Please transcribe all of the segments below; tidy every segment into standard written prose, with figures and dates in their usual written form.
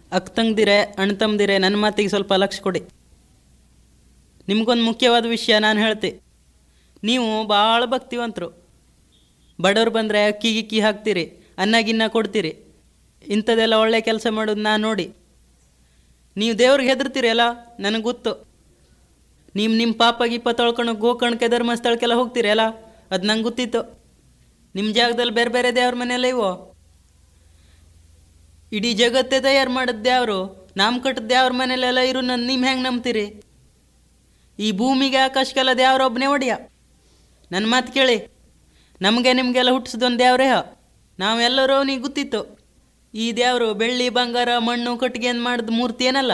ಅಕ್ಕ ತಂಗ್ದಿರೆ ಅಣ್ಣ ತಮ್ಮದಿರೆ, ನನ್ನ ಮಾತಿಗೆ ಸ್ವಲ್ಪ ಲಕ್ಷ್ಯ ಕೊಡಿ. ನಿಮಗೊಂದು ಮುಖ್ಯವಾದ ವಿಷಯ ನಾನು ಹೇಳ್ತೆ. ನೀವು ಭಾಳ ಭಕ್ತಿವಂತರು. ಬಡವ್ರು ಬಂದರೆ ಅಕ್ಕಿ ಗಿಕ್ಕಿ ಹಾಕ್ತೀರಿ, ಅನ್ನ ಗಿನ್ನ ಕೊಡ್ತೀರಿ. ಇಂಥದ್ದೆಲ್ಲ ಒಳ್ಳೆ ಕೆಲಸ ಮಾಡೋದು ನಾನು ನೋಡಿ. ನೀವು ದೇವ್ರಿಗೆ ಹೆದರ್ತೀರಿ ಅಲ್ಲ, ನನಗೆ ಗೊತ್ತು. ನಿಮ್ಮ ಪಾಪ ಗಿಪ್ಪ ತೊಳ್ಕೊಂಡು ಗೋಕರ್ಣಕ್ಕೆ ಧರ್ಮಸ್ಥಳಕ್ಕೆಲ್ಲ ಹೋಗ್ತೀರಿ ಅಲ್ಲ, ಅದು ನಂಗೆ ಗೊತ್ತಿತ್ತು. ನಿಮ್ಮ ಜಾಗದಲ್ಲಿ ಬೇರೆ ಬೇರೆ ದೇವ್ರ ಮನೆಯಲ್ಲ ಇವು. ಇಡೀ ಜಗತ್ತೇ ತಯಾರು ಮಾಡಿದ ದೇವರು, ನಮ್ಮ ಕಟ್ಟಿದ ದೇವ್ರ ಮನೇಲೆಲ್ಲ ಇರು ನನ್ನ ನಿಮ್ಮ ಹೆಂಗೆ ನಂಬ್ತೀರಿ? ಈ ಭೂಮಿಗೆ ಆಕಾಶಕ್ಕೆಲ್ಲ ದೇವ್ರೊಬ್ಬನೇ ಒಡೆಯ. ನನ್ನ ಮಾತು ಕೇಳಿ, ನಮಗೆ ನಿಮಗೆಲ್ಲ ಹುಟ್ಟಿಸಿದೊಂದು ದೇವ್ರೇ. ನಾವೆಲ್ಲರೂ ಅವನಿಗೆ ಗೊತ್ತಿತ್ತು. ಈ ದೇವರು ಬೆಳ್ಳಿ ಬಂಗಾರ ಮಣ್ಣು ಕಟ್ಟಿಗೆ ಅಂತ ಮಾಡಿದ ಮೂರ್ತಿ ಏನಲ್ಲ.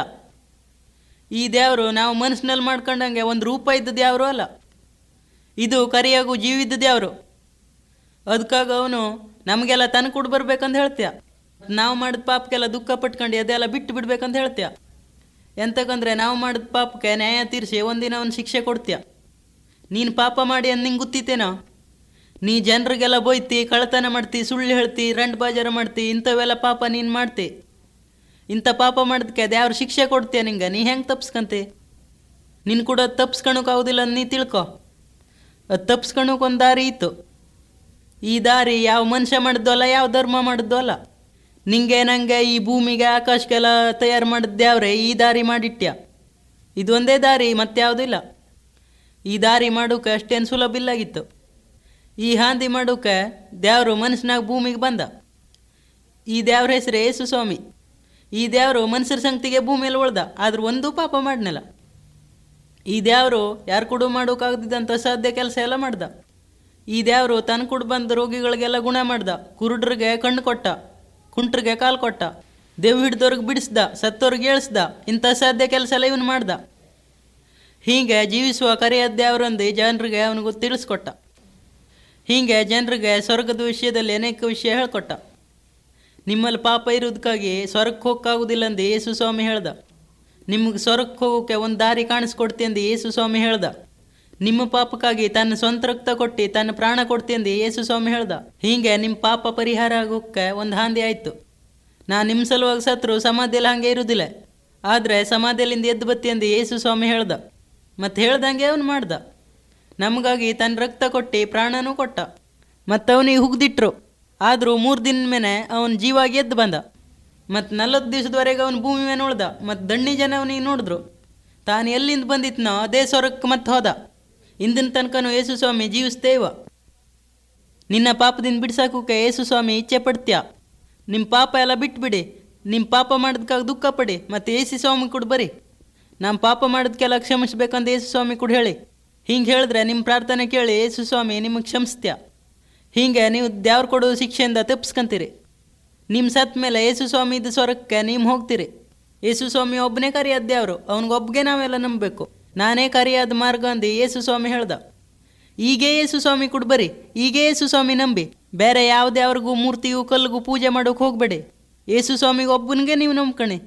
ಈ ದೇವರು ನಾವು ಮನಸ್ಸಿನಲ್ಲಿ ಮಾಡ್ಕೊಂಡಂಗೆ ಒಂದು ರೂಪ ಇದ್ದ ದೇವರು ಅಲ್ಲ. ಇದು ಕರಿಯಾಗೂ ಜೀವಿದ್ದ ದೇವರು. ಅದಕ್ಕಾಗ ಅವನು ನಮಗೆಲ್ಲ ತನ್ನ ಕೊಡು ಬರ್ಬೇಕಂತ ಹೇಳ್ತೀಯ. ನಾವು ಮಾಡಿದ ಪಾಪಕ್ಕೆಲ್ಲ ದುಃಖ ಪಟ್ಕೊಂಡು ಅದೆಲ್ಲ ಬಿಟ್ಟು ಬಿಡ್ಬೇಕಂತ ಹೇಳ್ತೀಯ. ಎಂತಕ್ಕಂದ್ರೆ ನಾವು ಮಾಡಿದ ಪಾಪಕ್ಕೆ ನ್ಯಾಯ ತೀರಿಸಿ ಒಂದಿನ ಅವನು ಶಿಕ್ಷೆ ಕೊಡ್ತೀಯ. ನೀನು ಪಾಪ ಮಾಡಿ ಅಂತ ನಿಂಗೆ ಗೊತ್ತಿತ್ತೇನೋ? ನೀ ಜನರಿಗೆಲ್ಲ ಬೊಯ್ತಿ, ಕಳ್ಳತನ ಮಾಡ್ತಿ, ಸುಳ್ಳು ಹೇಳ್ತಿ, ರಂಡ್ ಬಾಜಾರ ಮಾಡ್ತಿ, ಇಂಥವೆಲ್ಲ ಪಾಪ ನೀನು ಮಾಡ್ತಿ. ಇಂಥ ಪಾಪ ಮಾಡಿದ್ಕೆ ಅದ್ಯಾವ್ರು ಶಿಕ್ಷೆ ಕೊಡ್ತೀಯ ನಿಂಗೆ? ನೀ ಹೆಂಗೆ ತಪ್ಸ್ಕಂತಿ? ನಿನ್ನ ಕೂಡ ಅದು ತಪ್ಸ್ಕೊಳಕ್ಕಾಗೋದಿಲ್ಲ ಅಂತ ನೀ ತಿಳ್ಕೊ. ಅದು ತಪ್ಸ್ಕೊಳಕ್ಕೊಂದು ದಾರಿ ಇತ್ತು. ಈ ದಾರಿ ಯಾವ ಮನುಷ್ಯ ಮಾಡಿದ್ದು ಅಲ್ಲ, ಯಾವ ಧರ್ಮ ಮಾಡಿದ್ದು ಅಲ್ಲ. ನಿಂಗೆ ನಂಗೆ ಈ ಭೂಮಿಗೆ ಆಕಾಶಕ್ಕೆಲ್ಲ ತಯಾರು ಮಾಡಿದ್ಯಾವ್ರೆ ಈ ದಾರಿ ಮಾಡಿಟ್ಟ್ಯ. ಇದೊಂದೇ ದಾರಿ, ಮತ್ಯಾವುದೂ ಇಲ್ಲ. ಈ ದಾರಿ ಮಾಡೋಕೆ ಅಷ್ಟೇನು ಸುಲಭ ಇಲ್ಲಾಗಿತ್ತು. ಈ ಹಾಂದಿ ಮಾಡೋಕೆ ದೇವರು ಮನುಷ್ಯನಾಗ ಭೂಮಿಗೆ ಬಂದ. ಈ ದೇವ್ರ ಹೆಸರೇ ಯೇಸು ಸ್ವಾಮಿ. ಈ ದೇವರು ಮನುಷ್ಯರ ಸಂಗತಿಗೆ ಭೂಮಿಯಲ್ಲಿ ಉಳ್ದ, ಆದ್ರೂ ಒಂದೂ ಪಾಪ ಮಾಡಲಿಲ್ಲ. ಈ ದೇವರು ಯಾರು ಕೂಡ ಮಾಡೋಕ್ಕಾಗದಿದ್ದಂಥ ಸಾಧ್ಯ ಕೆಲಸ ಎಲ್ಲ ಮಾಡ್ದ. ಈ ದೇವರು ತನ್ನ ಕೂಡ ಬಂದ ರೋಗಿಗಳಿಗೆಲ್ಲ ಗುಣ ಮಾಡ್ದ. ಕುರುಡ್ರಿಗೆ ಕಣ್ಣು ಕೊಟ್ಟ, ಕುಂಟ್ರಿಗೆ ಕಾಲು ಕೊಟ್ಟ, ದೇವ್ ಹಿಡ್ದವ್ರಿಗೆ ಬಿಡಿಸ್ದ, ಸತ್ತವ್ರಿಗೆ ಏಳಿಸ್ದ. ಇಂಥ ಸಾಧ್ಯ ಕೆಲಸ ಎಲ್ಲ ಇವನು ಮಾಡ್ದ. ಹೀಗೆ ಜೀವಿಸುವ ಕರೆಯಾದ ದೇವರೊಂದು ಜನರಿಗೆ ಅವನಿಗೂ ತಿಳಿಸ್ಕೊಟ್ಟ. ಹೀಗೆ ಜನರಿಗೆ ಸ್ವರ್ಗದ ವಿಷಯದಲ್ಲಿ ಅನೇಕ ವಿಷಯ ಹೇಳ್ಕೊಟ್ಟ. ನಿಮ್ಮಲ್ಲಿ ಪಾಪ ಇರೋದಕ್ಕಾಗಿ ಸ್ವರ್ಗಕ್ಕೆ ಹೋಗೋಕ್ಕಾಗೋದಿಲ್ಲ ಅಂದು ಯೇಸು ಸ್ವಾಮಿ ಹೇಳ್ದ. ನಿಮಗೆ ಸ್ವರ್ಗಕ್ಕೆ ಹೋಗೋಕ್ಕೆ ಒಂದು ದಾರಿ ಕಾಣಿಸ್ಕೊಡ್ತಿ ಅಂದು ಯೇಸು ಸ್ವಾಮಿ ಹೇಳ್ದ. ನಿಮ್ಮ ಪಾಪಕ್ಕಾಗಿ ತನ್ನ ಸ್ವಂತ ರಕ್ತ ಕೊಟ್ಟು ತನ್ನ ಪ್ರಾಣ ಕೊಡ್ತಿ ಅಂದು ಯೇಸು ಸ್ವಾಮಿ ಹೇಳ್ದ. ಹೀಗೆ ನಿಮ್ಮ ಪಾಪ ಪರಿಹಾರ ಆಗೋಕ್ಕೆ ಒಂದು ಹಾಂದಿ ಆಯಿತು. ನಾನು ನಿಮ್ಮ ಸಲುವಾಗಿ ಸತ್ರು ಸಮಾಧಿಯಲ್ಲಿ ಹಾಗೆ ಇರುವುದಿಲ್ಲ, ಆದರೆ ಸಮಾಧಿಯಲ್ಲಿಂದ ಎದ್ದು ಬತ್ತಿ ಅಂದು ಯೇಸು ಸ್ವಾಮಿ ಹೇಳ್ದ. ಮತ್ತು ಹೇಳ್ದಂಗೆ ಅವನು ಮಾಡ್ದ. ನಮಗಾಗಿ ತನ್ನ ರಕ್ತ ಕೊಟ್ಟು ಪ್ರಾಣನೂ ಕೊಟ್ಟ. ಮತ್ತು ಅವನಿಗೆ ಹುಗ್ದಿಟ್ರು. ಆದರೂ 3 ದಿನದ ಮೇಲೆ ಅವನು ಜೀವಾಗಿ ಎದ್ದು ಬಂದ. ಮತ್ತು 40 ದಿವಸದವರೆಗೆ ಅವನು ಭೂಮಿ ಮೇಲೆ ಉಳ್ದ. ಮತ್ತು ದಣ್ಣಿ ಜನ ಅವನಿಗೆ ನೋಡಿದ್ರು. ತಾನು ಎಲ್ಲಿಂದ ಬಂದಿದ್ನೋ ಅದೇ ಸ್ವರ್ಗಕ್ಕೆ ಮತ್ತೆ ಹೋದ. ಇಂದಿನ ತನಕನೂ ಯೇಸು ಸ್ವಾಮಿ ಜೀವಿಸ್ತೇವ. ನಿನ್ನ ಪಾಪದಿಂದ ಬಿಡ್ಸಾಕೋಕೆ ಯೇಸು ಸ್ವಾಮಿ ಇಚ್ಛೆ ಪಡ್ತೀಯ. ನಿಮ್ಮ ಪಾಪ ಎಲ್ಲ ಬಿಟ್ಬಿಡಿ. ನಿಮ್ಮ ಪಾಪ ಮಾಡೋದಕ್ಕಾಗ ದುಃಖ ಪಡಿ, ಮತ್ತು ಯೇಸು ಸ್ವಾಮಿ ಕೂಡ ಬರಿ. ನಮ್ಮ ಪಾಪ ಮಾಡೋದಕ್ಕೆಲ್ಲ ಕ್ಷಮಿಸ್ಬೇಕಂತ ಯೇಸು ಸ್ವಾಮಿ ಕೂಡ ಹೇಳಿ. ಹಿಂಗೆ ಹೇಳಿದ್ರೆ ನಿಮ್ಮ ಪ್ರಾರ್ಥನೆ ಕೇಳಿ ಯೇಸು ಸ್ವಾಮಿ ನಿಮಗೆ ಕ್ಷಮಿಸ್ತೀಯ. ಹೀಗೆ ನೀವು ದೇವ್ರು ಕೊಡೋ ಶಿಕ್ಷೆಯಿಂದ ತಪ್ಪಿಸ್ಕೊಂತೀರಿ. ನಿಮ್ಮ ಸತ್ತ ಮೇಲೆ ಯೇಸು ಸ್ವಾಮಿ ಇದ್ದ ಸ್ವರ್ಗಕ್ಕೆ ನೀವು ಹೋಗ್ತೀರಿ. ಯೇಸು ಸ್ವಾಮಿ ಒಬ್ಬನೇ ಕರಿಯಾದ ದೇವರು, ಅವನಿಗೊಬ್ಬಗೆ ನಾವೆಲ್ಲ ನಂಬಬೇಕು. ನಾನೇ ಕರಿಯಾದ ಮಾರ್ಗ ಅಂದು ಯೇಸು ಸ್ವಾಮಿ ಹೇಳ್ದ. ಈಗೇ ಯೇಸು ಸ್ವಾಮಿ ಕೂಡ ಬರಿ. ಈಗೇ ಯೇಸು ಸ್ವಾಮಿ ನಂಬಿ. ಬೇರೆ ಯಾವುದ್ಯಾವ್ರಿಗೂ ಮೂರ್ತಿಗೂ ಕಲ್ಲಿಗೂ ಪೂಜೆ ಮಾಡೋಕೆ ಹೋಗಬೇಡಿ. ಯೇಸು ಸ್ವಾಮಿಗೆ ಒಬ್ಬನಿಗೆ ನೀವು ನಂಬ್ಕಣಿ.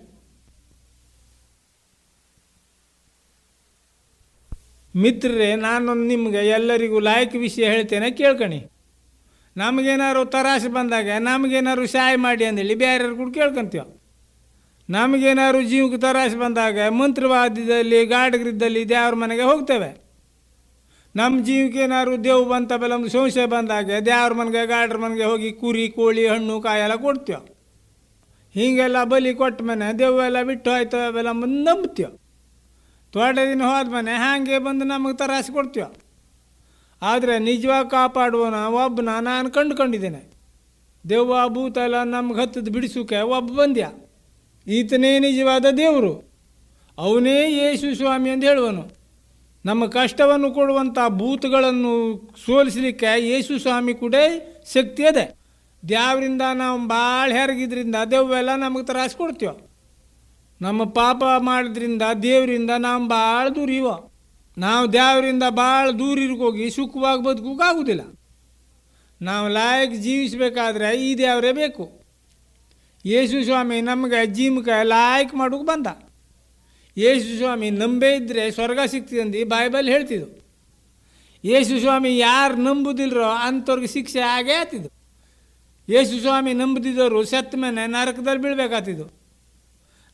ಮಿತ್ರರೇ, ನಾನೊಂದು ನಿಮಗೆ ಎಲ್ಲರಿಗೂ ಲಾಯಕ್ ವಿಷಯ ಹೇಳ್ತೇನೆ, ಕೇಳ್ಕಣಿ. ನಮಗೇನಾದ್ರು ತರಾಸೆ ಬಂದಾಗ ನಮಗೇನಾದ್ರು ಸಹಾಯ ಮಾಡಿ ಅಂದೇಳಿ ಬೇರೆಯವ್ರು ಕೂಡ ಕೇಳ್ಕೊಂತೀವ. ನಮಗೇನಾದ್ರು ಜೀವಕ್ಕೆ ತರಾಸೆ ಬಂದಾಗ ಮಂತ್ರವಾದ್ಯದಲ್ಲಿ ಗಾಡಗರಿದ್ದಲ್ಲಿ ದೇವ್ರ ಮನೆಗೆ ಹೋಗ್ತೇವೆ. ನಮ್ಮ ಜೀವಕ್ಕೆ ಏನಾದ್ರು ದೇವು ಬಂತ ಬೆಲ್ಲ ಒಂದು ಸಂಶಯ ಬಂದಾಗ ದೇವ್ರ ಮನೆಗೆ ಗಾಡ್ರ ಮನೆಗೆ ಹೋಗಿ ಕುರಿ ಕೋಳಿ ಹಣ್ಣು ಕಾಯೆಲ್ಲ ಕೊಡ್ತೀವ. ಹೀಗೆಲ್ಲ ಬಲಿ ಕೊಟ್ಟ ಮನೆ ದೇವೆಲ್ಲ ಬಿಟ್ಟು ಹೋಯ್ತು ಅವೆಲ್ಲ ಬಂದು ನಂಬ್ತೀವ. ತೋಟ ದಿನ ಹೋದ್ಮೇಲೆ ಹಾಗೆ ಬಂದು ನಮಗೆ ತರಾಸೆ ಕೊಡ್ತೀವ. ಆದರೆ ನಿಜವಾಗಿ ಕಾಪಾಡುವನ ಒಬ್ಬನ ನಾನು ಕಂಡುಕೊಂಡಿದ್ದೇನೆ. ದೆವ್ವ ಭೂತ ಎಲ್ಲ ನಮ್ಗೆ ಹತ್ತದ ಬಿಡಿಸೋಕೆ ಒಬ್ಬ ಬಂದ್ಯ. ಈತನೇ ನಿಜವಾದ ದೇವರು, ಅವನೇ ಯೇಸು ಸ್ವಾಮಿ ಅಂತ ಹೇಳುವನು. ನಮ್ಮ ಕಷ್ಟವನ್ನು ಕೊಡುವಂಥ ಭೂತಗಳನ್ನು ಸೋಲಿಸಲಿಕ್ಕೆ ಯೇಸು ಸ್ವಾಮಿ ಕೂಡ ಶಕ್ತಿ ಇದೆ. ದೇವರಿಂದ ನಾವು ಭಾಳ ಹೆರಗಿದ್ರಿಂದ ದೆವ್ವೆಲ್ಲ ನಮಗೆ ತರಾಸೆ ಕೊಡ್ತೀವ. ನಮ್ಮ ಪಾಪ ಮಾಡಿದ್ರಿಂದ ದೇವರಿಂದ ನಾವು ಭಾಳ ದೂರ ಇವ. ನಾವು ದೇವರಿಂದ ಭಾಳ ದೂರ ಇರ್ಕೋಗಿ ಸುಖವಾಗಿ ಬದುಕೋಕ್ಕಾಗೋದಿಲ್ಲ. ನಾವು ಲಾಯಕ್ ಜೀವಿಸಬೇಕಾದ್ರೆ ಈ ದೇವರೇ ಬೇಕು. ಯೇಸು ಸ್ವಾಮಿ ನಮಗೆ ಜೀವಕ್ಕೆ ಲಾಯಕ್ ಮಾಡೋಕೆ ಬಂದ. ಯೇಸು ಸ್ವಾಮಿ ನಂಬೇ ಇದ್ದರೆ ಸ್ವರ್ಗ ಸಿಗ್ತದಂದು ಬೈಬಲ್ ಹೇಳ್ತಿದ್ದು. ಯೇಸು ಸ್ವಾಮಿ ಯಾರು ನಂಬುದಿಲ್ಲರೋ ಅಂಥವ್ರಿಗೆ ಶಿಕ್ಷೆ ಆಗೇ ಆಗ್ತಿದ್ದು. ಯೇಸು ಸ್ವಾಮಿ ನಂಬದಿದ್ದವರು ಸತ್ತ ಮೇಲೆ ನರಕದಲ್ಲಿ ಬೀಳ್ಬೇಕಾಗ್ತಿದ್ದು.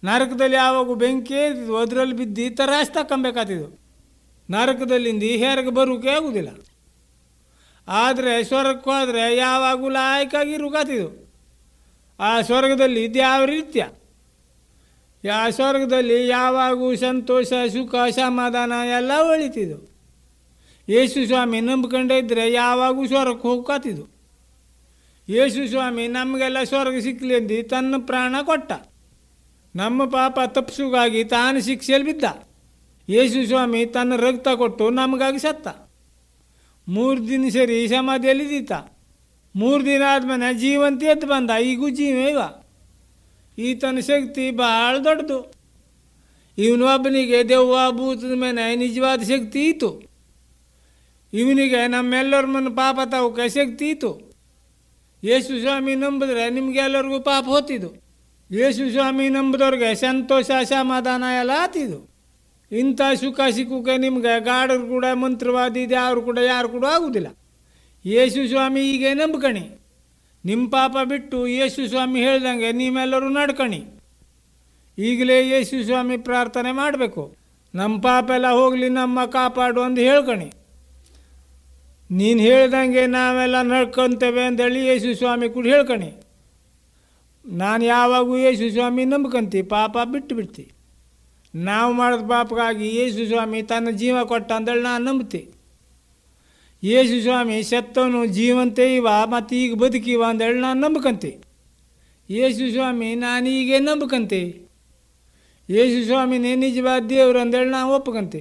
ನರಕದಲ್ಲಿ ಯಾವಾಗ ಬೆಂಕಿ ಇರ್ತಿದ್ವು ಅದರಲ್ಲಿ ಬಿದ್ದು ತರಾಶ್ ತಕ್ಕೊಬೇಕಾಗ್ತಿದ್ವು. ನರಕದಲ್ಲಿಂದ ಹೇರಗೆ ಬರೋಕೆ ಆಗೋದಿಲ್ಲ. ಆದರೆ ಸ್ವರ್ಗಕ್ಕೆ ಹೋದರೆ ಯಾವಾಗೂ ಲಾಯಕಾಗಿ ರುಗಾತಿದ್ವು. ಆ ಸ್ವರ್ಗದಲ್ಲಿ ದ್ಯಾವರಿತ್ಯ. ಆ ಸ್ವರ್ಗದಲ್ಲಿ ಯಾವಾಗೂ ಸಂತೋಷ, ಸುಖ, ಸಮಾಧಾನ ಎಲ್ಲ ಒಳಿತಿದ್ದು. ಯೇಸು ಸ್ವಾಮಿ ನಂಬ್ಕೊಂಡೇ ಇದ್ದರೆ ಯಾವಾಗೂ ಸ್ವರ್ಗಕ್ಕೆ ಹೋಗ್ಕಾತಿದ್ದು. ಯೇಸು ಸ್ವಾಮಿ ನಮಗೆಲ್ಲ ಸ್ವರ್ಗ ಸಿಕ್ಕಲಿ ಎಂದು ತನ್ನ ಪ್ರಾಣ ಕೊಟ್ಟ. ನಮ್ಮ ಪಾಪ ತಪ್ಪಿಸುಗಾಗಿ ತಾನು ಶಿಕ್ಷೆಯಲ್ಲಿ ಬಿದ್ದ. ಯೇಸು ಸ್ವಾಮಿ ತನ್ನ ರಕ್ತ ಕೊಟ್ಟು ನಮಗಾಗಿ ಸತ್ತ. 3 ದಿನ ಸರಿ ಸಮಾಧಿಯಲ್ಲಿ ಇದ್ದೀತ. 3 ದಿನ ಆದಮೇಲೆ ಜೀವಂತ ಎದ್ದು ಬಂದ. ಈಗೂ ಜೀವ ಇವ. ಈತನ ಶಕ್ತಿ ಭಾಳ ದೊಡ್ಡದು. ಇವನೊಬ್ಬನಿಗೆ ದೆವ್ವ ಭೂತದ ಮೇಲೆ ನಿಜವಾದ ಶಕ್ತಿ ಇತ್ತು. ಇವನಿಗೆ ನಮ್ಮೆಲ್ಲರ ಮನ ಪಾಪ ತಾವಕ್ಕೆ ಶಕ್ತಿ ಇತ್ತು. ಯೇಸು ಸ್ವಾಮಿ ನಂಬಿದ್ರೆ ನಿಮಗೆಲ್ಲರಿಗೂ ಪಾಪ ಹೋತಿದ್ದು. ಯೇಸು ಸ್ವಾಮಿ ನಂಬಿದವ್ರಿಗೆ ಸಂತೋಷ, ಸಮಾಧಾನ ಎಲ್ಲ ಆತಿದ್ದು. ಇಂಥ ಸುಖ ಸಿಕ್ಕುಕ್ಕೆ ನಿಮ್ಗೆ ಗಾಡರು ಕೂಡ, ಮಂತ್ರವಾದಿ ದೇವ್ರು ಕೂಡ ಯಾರು ಕೂಡ ಆಗುವುದಿಲ್ಲ. ಯೇಸು ಸ್ವಾಮಿ ಹೀಗೆ ನಂಬ್ಕಣಿ. ನಿಮ್ಮ ಪಾಪ ಬಿಟ್ಟು ಯೇಸು ಸ್ವಾಮಿ ಹೇಳ್ದಂಗೆ ನೀವೆಲ್ಲರೂ ನಡ್ಕಣಿ. ಈಗಲೇ ಯೇಸು ಸ್ವಾಮಿ ಪ್ರಾರ್ಥನೆ ಮಾಡಬೇಕು. ನಮ್ಮ ಪಾಪ ಎಲ್ಲ ಹೋಗಲಿ, ನಮ್ಮ ಕಾಪಾಡು ಅಂತ ಹೇಳ್ಕಣಿ. ನೀನು ಹೇಳ್ದಂಗೆ ನಾವೆಲ್ಲ ನಡ್ಕೊತೇವೆ ಅಂತೇಳಿ ಯೇಸು ಸ್ವಾಮಿ ಕೂಡ ಹೇಳ್ಕಣಿ. ನಾನು ಯಾವಾಗೂ ಯೇಸು ಸ್ವಾಮಿ ನಂಬ್ಕಂತಿ, ಪಾಪ ಬಿಟ್ಟು ಬಿಡ್ತಿ. ನಾವು ಮಾಡಿದ ಪಾಪಗಾಗಿ ಯೇಸು ಸ್ವಾಮಿ ತನ್ನ ಜೀವ ಕೊಟ್ಟ ಅಂತೇಳಿ ನಾನು ನಂಬ್ತಿ. ಯೇಸು ಸ್ವಾಮಿ ಸತ್ತವನು ಜೀವಂತೆ ಇವ ಮತ್ತು ಈಗ ಬದುಕಿವ ಅಂತೇಳಿ ನಾನು ನಂಬ್ಕಂತಿ. ಯೇಸು ಸ್ವಾಮಿ ನಾನು ಹೀಗೆ ನಂಬ್ಕಂತಿ. ಯೇಸು ಸ್ವಾಮಿನೇ ನಿಜವಾದ ದೇವರು ಅಂತೇಳಿ ನಾವು ಒಪ್ಕಂತಿ.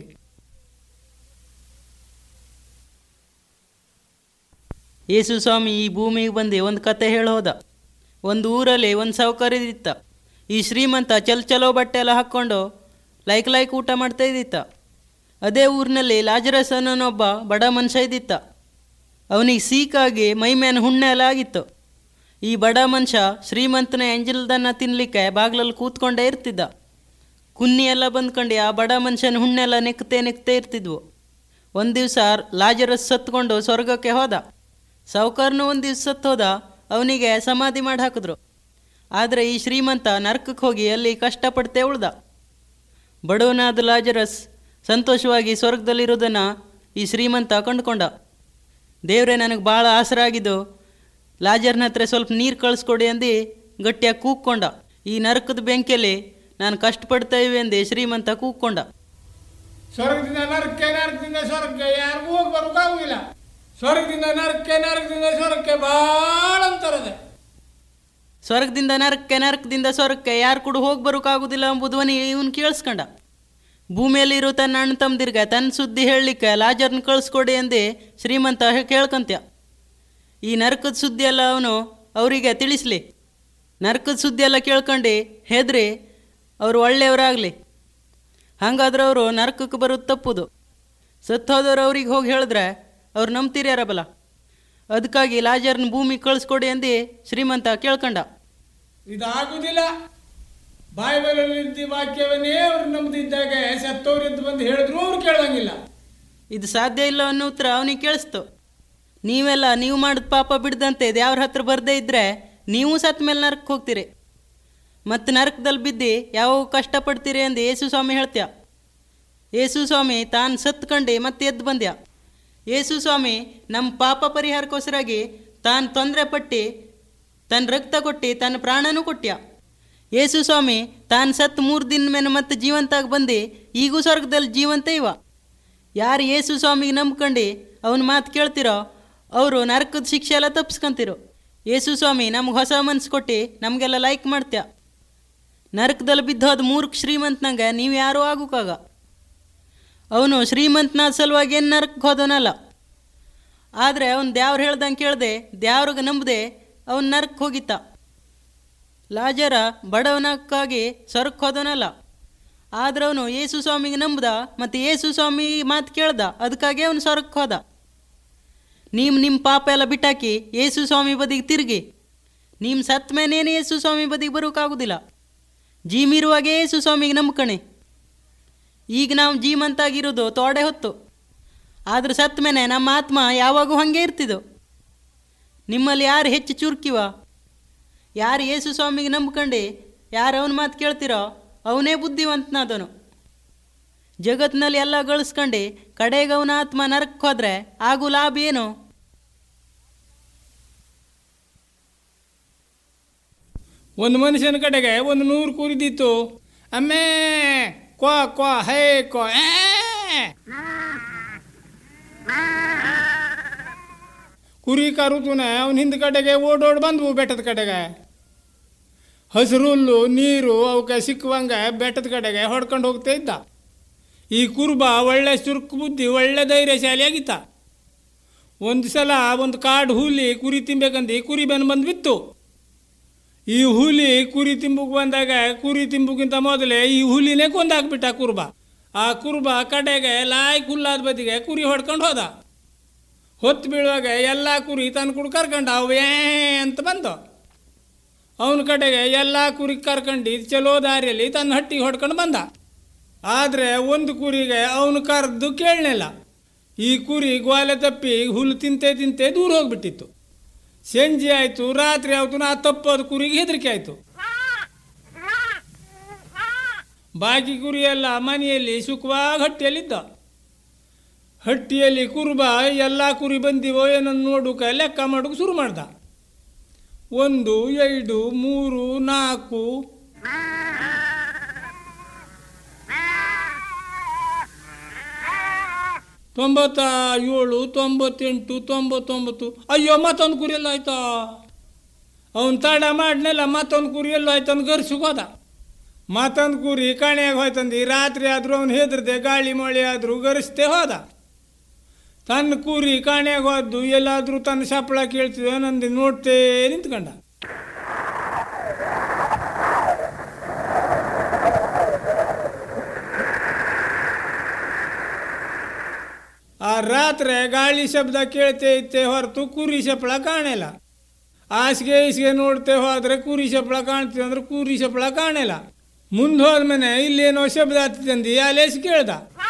ಯೇಸು ಸ್ವಾಮಿ ಈ ಭೂಮಿಗೆ ಬಂದು ಒಂದು ಕತೆ ಹೇಳೋದ. ಒಂದು ಊರಲ್ಲಿ ಒಂದು ಸಾಹುಕಾರ ಇದ್ದಿತ್ತ. ಈ ಶ್ರೀಮಂತ ಚಲೋ ಬಟ್ಟೆ ಎಲ್ಲ ಹಾಕ್ಕೊಂಡು ಲೈಕ್ ಊಟ ಮಾಡ್ತಾ ಇದ್ದಿತ್ತ. ಅದೇ ಊರಿನಲ್ಲಿ ಲಾಜರಸ್ ಅನ್ನೋನೊಬ್ಬ ಬಡ ಮನುಷ್ಯ ಇದ್ದಿತ್ತ. ಅವನಿಗೆ ಸೀಕಾಗಿ ಮೈ ಮೇಲೆ ಹುಣ್ಣೆ ಎಲ್ಲ ಆಗಿತ್ತು. ಈ ಬಡ ಮನುಷ್ಯ ಶ್ರೀಮಂತನ ಎಂಜಲ್ದನ್ನು ತಿನ್ನಲಿಕ್ಕೆ ಬಾಗಿಲಲ್ಲಿ ಕೂತ್ಕೊಂಡೇ ಇರ್ತಿದ್ದ. ಕುನ್ನಿ ಎಲ್ಲ ಬಂದ್ಕೊಂಡು ಆ ಬಡ ಮನುಷ್ಯನ ಹುಣ್ಣೆಲ್ಲ ನೆಕ್ತೇ ಇರ್ತಿದ್ವು. ಒಂದು ದಿವಸ ಲಾಜರಸ್ ಸತ್ಕೊಂಡು ಸ್ವರ್ಗಕ್ಕೆ ಹೋದ. ಸಾಹುಕಾರನು ಒಂದು ದಿವಸ ಸತ್ತು ಹೋದ. ಅವನಿಗೆ ಸಮಾಧಿ ಮಾಡಿ ಹಾಕಿದ್ರು. ಆದರೆ ಈ ಶ್ರೀಮಂತ ನರಕಕ್ಕೆ ಹೋಗಿ ಅಲ್ಲಿ ಕಷ್ಟಪಡ್ತೇ ಉಳ್ದ. ಬಡವನಾದ ಲಾಜರಸ್ ಸಂತೋಷವಾಗಿ ಸ್ವರ್ಗದಲ್ಲಿರೋದನ್ನು ಈ ಶ್ರೀಮಂತ ಕಂಡುಕೊಂಡ. ದೇವರೇ, ನನಗೆ ಭಾಳ ಆಸರ ಆಗಿದ್ದು, ಲಾಜರ್ನ ಹತ್ರ ಸ್ವಲ್ಪ ನೀರು ಕಳಿಸ್ಕೊಡಿ ಅಂದು ಗಟ್ಟಿಯಾಗಿ ಕೂಗ್ಕೊಂಡ. ಈ ನರಕದ ಬೆಂಕಿಯಲ್ಲಿ ನಾನು ಕಷ್ಟಪಡ್ತಾ ಇವೆ ಅಂದು ಶ್ರೀಮಂತ ಕೂಗ್ಕೊಂಡ. ಸ್ವರ್ಗದಿಂದ ನರಕಕ್ಕೆ, ನರಕದಿಂದ ಸ್ವರ್ಗಕ್ಕೆ ಯಾರಿಗೂ ಹೋಗಿ ಬರೋಕ್ಕಾಗೋದಿಲ್ಲ. ಸ್ವರ್ಗದಿಂದ ನರಕಕ್ಕೆ, ನರಕದಿಂದ ಸ್ವರ್ಗಕ್ಕೆ ಭಾಳ ಅಂತರದೆ. ಸ್ವರ್ಗದಿಂದ ನರಕಕ್ಕೆ, ನರಕದಿಂದ ಸ್ವರ್ಗಕ್ಕೆ ಯಾರು ಕೂಡ ಹೋಗಿ ಬರೋಕ್ಕಾಗೋದಿಲ್ಲ ಎಂಬುದು ಇವನು ಕೇಳಿಸ್ಕೊಂಡ. ಭೂಮಿಯಲ್ಲಿರೋ ತನ್ನ ಅಣ್ಣ ತಮ್ಮದಿರ್ಗೆ ತನ್ನ ಸುದ್ದಿ ಹೇಳಲಿಕ್ಕೆ ಲಾಜರ್ನ ಕಳಿಸ್ಕೊಡಿ ಅಂದು ಶ್ರೀಮಂತ ಕೇಳ್ಕೊಂತ್ಯ. ಈ ನರಕದ ಸುದ್ದಿ ಎಲ್ಲ ಅವನು ಅವರಿಗೆ ತಿಳಿಸ್ಲಿ. ನರಕದ ಸುದ್ದಿ ಎಲ್ಲ ಕೇಳ್ಕೊಂಡು ಹೆದ್ರಿ ಅವರು ಒಳ್ಳೆಯವರಾಗಲಿ. ಹಾಗಾದ್ರೆ ಅವರು ನರಕಕ್ಕೆ ಬರೋದು ತಪ್ಪುದು. ಸತ್ತೋದವ್ರು ಅವ್ರಿಗೆ ಹೋಗಿ ಹೇಳಿದ್ರೆ ಅವ್ರು ನಂಬ್ತಿರ್ಯಾರಬಲ್ಲ. ಅದಕ್ಕಾಗಿ ಲಾಜರ್ನ ಭೂಮಿ ಕಳಿಸ್ಕೊಡಿ ಅಂದು ಶ್ರೀಮಂತ ಕೇಳ್ಕೊಂಡ. ಇದಾಗುವುದಿಲ್ಲ. ಬೈಬಲಲ್ಲಿ ವಾಕ್ಯವನ್ನೇ ಅವ್ರು ನಂಬದಿದ್ದಾಗ ಸತ್ತವ್ರು ಎದ್ದು ಬಂದು ಹೇಳಿದ್ರು ಅವ್ರು ಕೇಳೋಂಗಿಲ್ಲ. ಇದು ಸಾಧ್ಯ ಇಲ್ಲ ಅನ್ನೋ ಉತ್ತರ ಅವನಿಗೆ ಕೇಳಿಸ್ತು. ನೀವು ಮಾಡಿದ ಪಾಪ ಬಿಡ್ದಂತೆ ದೇವ್ರ ಹತ್ರ ಬರದೇ ಇದ್ದರೆ ನೀವು ಸತ್ತ ಮೇಲೆ ನರಕಕ್ಕೆ ಹೋಗ್ತೀರಿ. ಮತ್ತು ನರಕದಲ್ಲಿ ಬಿದ್ದು ಯಾವ ಕಷ್ಟಪಡ್ತೀರಿ ಎಂದು ಯೇಸು ಸ್ವಾಮಿ ಹೇಳ್ತ್ಯ. ಯೇಸು ಸ್ವಾಮಿ ತಾನು ಸತ್ಕಂಡು ಮತ್ತೆ ಎದ್ದು ಬಂದ್ಯ. ಯೇಸು ಸ್ವಾಮಿ ನಮ್ಮ ಪಾಪ ಪರಿಹಾರಕ್ಕೋಸ್ಕರಾಗಿ ತಾನು ತೊಂದರೆ ಪಟ್ಟು ತನ್ನ ರಕ್ತ ಕೊಟ್ಟು ತನ್ನ ಪ್ರಾಣನೂ ಕೊಟ್ಟ್ಯ. ಯೇಸು ಸ್ವಾಮಿ ತಾನು ಸತ್ತು 3 ದಿನ ಮೇಲೆ ಮತ್ತೆ ಜೀವಂತಾಗಿ ಬಂದು ಈಗೂ ಸ್ವರ್ಗದಲ್ಲಿ ಜೀವಂತ ಇವ. ಯಾರು ಯೇಸು ಸ್ವಾಮಿಗೆ ನಂಬ್ಕೊಂಡು ಅವನ ಮಾತು ಕೇಳ್ತಿರೋ ಅವರು ನರಕದ ಶಿಕ್ಷೆ ಎಲ್ಲ ತಪ್ಪಿಸ್ಕೊಂತಿರೋ. ಯೇಸು ಸ್ವಾಮಿ ನಮ್ಗೆ ಹೊಸ ಮನಸ್ಸು ಕೊಟ್ಟು ನಮಗೆಲ್ಲ ಲೈಕ್ ಮಾಡ್ತ್ಯ. ನರಕದಲ್ಲಿ ಬಿದ್ದೋದ ಮೂರ್ಖ ಶ್ರೀಮಂತನಂಗೆ ನೀವು ಯಾರೂ ಆಗೋಕ್ಕಾಗ. ಅವನು ಶ್ರೀಮಂತನಾದ ಸಲುವಾಗಿ ಏನು ನರಕಕ್ಕೆ ಹೋದವನಲ್ಲ. ಆದರೆ ಅವನು ದೇವ್ರು ಹೇಳ್ದಂಗೆ ಕೇಳದೆ ದೇವ್ರಿಗೆ ನಂಬದೆ ಅವನು ನರಕಕ್ಕೆ ಹೋಗಿತ್ತ. ಲಾಜರ ಬಡವನಕ್ಕಾಗಿ ಸ್ವರ್ಗಕ್ಕೆ ಹೋದವನಲ್ಲ. ಆದ್ರೆ ಅವನು ಯೇಸು ಸ್ವಾಮಿಗೆ ನಂಬ್ದ ಮತ್ತು ಯೇಸು ಸ್ವಾಮಿ ಮಾತು ಕೇಳ್ದ. ಅದಕ್ಕಾಗಿ ಅವನು ಸ್ವರ್ಗಕ್ಕೆ ಹೋದ. ನಿಮ್ಮ ಪಾಪ ಎಲ್ಲ ಬಿಟ್ಟಾಕಿ ಯೇಸು ಸ್ವಾಮಿ ಬದಿಗೆ ತಿರುಗಿ. ನಿಮ್ಮ ಸತ್ತ ಮೇನೇನು ಯೇಸು ಸ್ವಾಮಿ ಬದಿಗೆ ಬರೋಕ್ಕಾಗೋದಿಲ್ಲ. ಜೀಮಿರುವಾಗೆ ಯೇಸು ಸ್ವಾಮಿಗೆ ನಂಬ್ಕಣೆ. ಈಗ ನಾವು ಜೀವಂತಾಗಿರೋದು ತೋಡೆ ಹೊತ್ತು. ಆದ್ರೆ ಸತ್ತ ಮೇಲೆ ನಮ್ಮ ಆತ್ಮ ಯಾವಾಗೂ ಹಾಗೆ ಇರ್ತಿದ್ದು. ನಿಮ್ಮಲ್ಲಿ ಯಾರು ಹೆಚ್ಚು ಚುರುಕಿವ, ಯಾರು ಯೇಸು ಸ್ವಾಮಿಗೆ ನಂಬ್ಕೊಂಡು ಯಾರು ಅವನ ಮಾತು ಕೇಳ್ತಿರೋ ಅವನೇ ಬುದ್ಧಿವಂತನಾದನು. ಜಗತ್ತಿನಲ್ಲಿ ಎಲ್ಲ ಗಳಿಸ್ಕೊಂಡು ಕಡೆಗೆ ಅವನ ಆತ್ಮ ನರಕ್ಕೆ ಹೋದರೆ ಆಗು ಲಾಭ ಏನು? ಒಂದು ಮನುಷ್ಯನ ಕಡೆಗೆ 100 ಕುರಿದಿತ್ತು. ಅಮ್ಮೇ ಕ್ವಾ ಕ್ವಾ ಹೇ ಕ್ವಾ ಏ. ಕುರಿ ಕರುತುನೆ ಅವನ ಹಿಂದ ಕಡೆಗೆ ಓಡೋಡ್ ಬಂದ್ವು ಬೆಟ್ಟದ ಕಡೆಗೆ. ಹಸಿರು ಹುಲ್ಲು ನೀರು ಅವಕ್ಕೆ ಸಿಕ್ಕುವಂಗೆ ಬೆಟ್ಟದ ಕಡೆಗೆ ಹೊಡ್ಕೊಂಡು ಹೋಗ್ತಾ ಇದ್ದ. ಈ ಕುರುಬ ಒಳ್ಳೆ ಚುರುಕು ಬುದ್ಧಿ, ಒಳ್ಳೆ ಧೈರ್ಯಶಾಲಿಯಾಗಿತ್ತ. ಒಂದು ಸಲ ಒಂದು ಕಾಡು ಹುಲಿ ಕುರಿ ತಿನ್ಬೇಕಂದು ಕುರಿ ಬೆನ್ನು ಬಂದು ಬಿತ್ತು. ಈ ಹುಲಿ ಕುರಿ ತಿಂಬುಗೆ ಬಂದಾಗ ಕುರಿ ತಿಂಬುಗಿಂತ ಮೊದಲೇ ಈ ಹುಲಿನೇ ಕೊಂದಾಕ್ಬಿಟ್ಟ ಕುರುಬ. ಆ ಕುರುಬ ಕಡೆಗೆ ಲಾಯ್ಕ್ ಹುಲ್ಲಾದ ಬದಿಗೆ ಕುರಿ ಹೊಡ್ಕೊಂಡು ಹೋದ. ಹೊತ್ತು ಬೀಳುವಾಗ ಎಲ್ಲ ಕುರಿ ತನ್ನ ಕೂಡ ಕರ್ಕೊಂಡು ಅವೇ ಅಂತ ಬಂದು ಅವನ ಕಡೆಗೆ ಎಲ್ಲ ಕುರಿ ಕರ್ಕೊಂಡು ಚಲೋ ದಾರಿಯಲ್ಲಿ ತನ್ನ ಹಟ್ಟಿಗೆ ಹೊಡ್ಕೊಂಡು ಬಂದ. ಆದರೆ ಒಂದು ಕುರಿಗೆ ಅವನು ಕರೆದು ಕೇಳಲಿಲ್ಲ. ಈ ಕುರಿ ಗ್ವಾಲೆ ತಪ್ಪಿ ಹುಲ್ಲು ತಿಂತೆ ದೂರ ಹೋಗ್ಬಿಟ್ಟಿತ್ತು. ಸಂಜೆ ಆಯಿತು, ರಾತ್ರಿ ಆಯಿತು, ನಾ ತಪ್ಪೋದು ಕುರಿಗೆ ಹೆದರಿಕೆ ಆಯಿತು. ಬಾಕಿ ಕುರಿ ಎಲ್ಲ ಮನೆಯಲ್ಲಿ ಸುಖವಾಗಿ ಹಟ್ಟಿಯಲ್ಲಿದ್ದ. ಹಟ್ಟಿಯಲ್ಲಿ ಕುರುಬ ಎಲ್ಲ ಕುರಿ ಬಂದಿವೋ ಏನನ್ನು ನೋಡೋಕೆ ಲೆಕ್ಕ ಮಾಡೋಕೆ ಶುರು ಮಾಡ್ದ. 1, 2, 3, 4 97, 98, 99. ಅಯ್ಯೋ, ಮತ್ತೊಂದು ಕುರಿ ಎಲ್ಲ ಆಯ್ತಾ? ಅವನು ತಡ ಮಾಡ್ನೆಲ್ಲ ಮತ್ತೊಂದು ಕುರಿ ಎಲ್ಲ ಆಯ್ತು ಅವ್ನು ಗರ್ಸಿಗೆ ಹೋದ. ಮತ್ತೊಂದು ಕುರಿ ಕಣೆಯಾಗಿ ಹೋಯ್ತಂದು. ರಾತ್ರಿ ಆದರೂ ಅವನು ಹೆದರ್ದೆ, ಗಾಳಿ ಮಳೆ ಆದರೂ ಗರಿಸ್ತೆ ಹೋದ. ತನ್ನ ಕುರಿ ಕಾಣೆಯಾಗಿ ಹೋದ್ದು ಎಲ್ಲಾದರೂ ತನ್ನ ಸಪ್ಪಳ ಕೇಳ್ತಿದ್ದೆ ನಂದು ನೋಡ್ತೇ ನಿಂತ್ಕೊಂಡ. ಆ ರಾತ್ರಿ ಗಾಳಿ ಶಬ್ದ ಕೇಳ್ತೇ ಇತ್ತೆ ಹೊರತು ಕುರಿ ಸಪ್ಪಳ ಕಾಣಿಲ್ಲ. ಹಾಸಿಗೆ ನೋಡ್ತೇ ಹೋದರೆ ಕುರಿ ಸಪ್ಪಳ ಕಾಣ್ತೀವಿ ಅಂದ್ರೆ ಕುರಿ ಸಪ್ಪಳ ಕಾಣಿಲ್ಲ. ಮುಂದೆ ಹೋದ್ಮೇಲೆ ಇಲ್ಲೇನೋ ಶಬ್ದ ಹತ್ತಿದಂದು ಅಲೇಸಿ ಕೇಳ್ದ.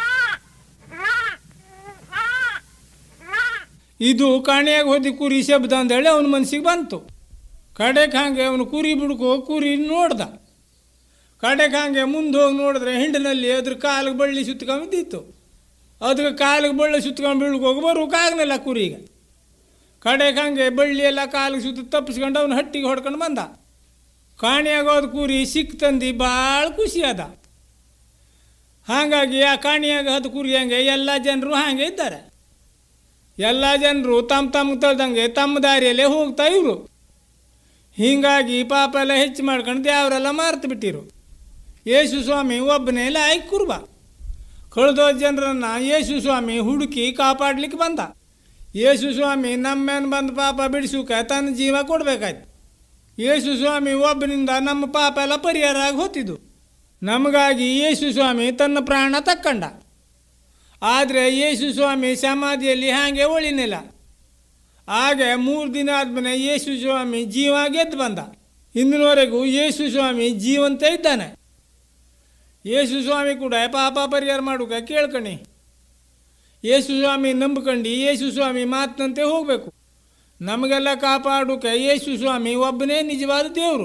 ಇದು ಕಾಣೆಯಾಗಿ ಹೋದಿ ಕುರಿ ಶಬ್ದ ಅಂದೇಳಿ ಅವನ ಮನಸ್ಸಿಗೆ ಬಂತು. ಕಡೆಗೆ ಹಾಗೆ ಅವನು ಕುರಿ ಬಿಡ್ಕೋ ಕುರಿ ನೋಡ್ದ. ಕಡೆಗೆ ಹಾಗೆ ಮುಂದೆ ಹೋಗಿ ನೋಡಿದ್ರೆ ಹಿಂಡಿನಲ್ಲಿ ಅದ್ರ ಕಾಲಿಗೆ ಬಳ್ಳಿ ಸುತ್ಕೊಂಡಿದ್ದಿತ್ತು. ಅದಕ್ಕೆ ಕಾಲಿಗೆ ಬಳ್ಳಿ ಸುತ್ಕೊಂಡು ಬೀಳ್ಕೋಗಿ ಬರೋಕ್ಕಾಗಲಿಲ್ಲ ಕುರಿಗೆ. ಕಡೆಗೆ ಹಾಗೆ ಬಳ್ಳಿ ಎಲ್ಲ ಕಾಲಿಗೆ ಸುತ್ತ ತಪ್ಪಿಸ್ಕೊಂಡು ಅವನು ಹಟ್ಟಿಗೆ ಹೊಡ್ಕೊಂಡು ಬಂದ. ಕಾಣಿಯಾಗೋದು ಕುರಿ ಸಿಕ್ತಂದು ಭಾಳ ಖುಷಿಯಾದ. ಹಾಗಾಗಿ ಆ ಕಾಣಿಯಾಗ ಅದು ಕುರಿ ಹಂಗೆ ಎಲ್ಲ ಜನರು ಹಾಗೆ ಇದ್ದಾರೆ. ಎಲ್ಲ ಜನರು ತಮ್ಮ ತಳ್ದಂಗೆ ತಮ್ಮ ದಾರಿಯಲ್ಲೇ ಹೋಗ್ತಾ ಇವರು. ಹೀಗಾಗಿ ಪಾಪ ಎಲ್ಲ ಹೆಚ್ಚು ಮಾಡ್ಕೊಂಡು ದೇವರೆಲ್ಲ ಮಾರ್ತು ಬಿಟ್ಟಿರು. ಯೇಸು ಸ್ವಾಮಿ ಒಬ್ಬನೇ ಲಾಯ್ಕ್ ಕುರುಬ. ಕಳೆದೋ ಜನರನ್ನು ಯೇಸು ಸ್ವಾಮಿ ಹುಡುಕಿ ಕಾಪಾಡ್ಲಿಕ್ಕೆ ಬಂದ. ಯೇಸು ಸ್ವಾಮಿ ನಮ್ಮೇನು ಬಂದು ಪಾಪ ಬಿಡಿಸೋಕೆ ತನ್ನ ಜೀವ ಕೊಡಬೇಕಾಯ್ತು. ಯೇಸು ಸ್ವಾಮಿ ಒಬ್ಬನಿಂದ ನಮ್ಮ ಪಾಪ ಎಲ್ಲ ಪರಿಹಾರ ಆಗಿ ಹೋತಿದ್ದು. ನಮಗಾಗಿ ಯೇಸು ಸ್ವಾಮಿ ತನ್ನ ಪ್ರಾಣ ತಕ್ಕಂಡ. ಆದರೆ ಯೇಸು ಸ್ವಾಮಿ ಸಮಾಧಿಯಲ್ಲಿ ಹಾಗೆ ಉಳಿನಿಲ್ಲ. ಹಾಗೆ 3 ದಿನ ಆದಮೇಲೆ ಯೇಸು ಸ್ವಾಮಿ ಜೀವ ಗೆದ್ದು ಬಂದ. ಇಂದಿನವರೆಗೂ ಯೇಸು ಸ್ವಾಮಿ ಜೀವಂತ ಇದ್ದಾನೆ. ಯೇಸು ಸ್ವಾಮಿ ಕೂಡ ಪಾಪ ಪರಿಹಾರ ಮಾಡೋಕೆ ಕೇಳ್ಕಣಿ. ಯೇಸು ಸ್ವಾಮಿ ನಂಬ್ಕೊಂಡು ಯೇಸು ಸ್ವಾಮಿ ಮಾತಿನಂತೆ ಹೋಗಬೇಕು. ನಮಗೆಲ್ಲ ಕಾಪಾಡೋಕೆ ಯೇಸು ಸ್ವಾಮಿ ಒಬ್ಬನೇ ನಿಜವಾದ ದೇವರು.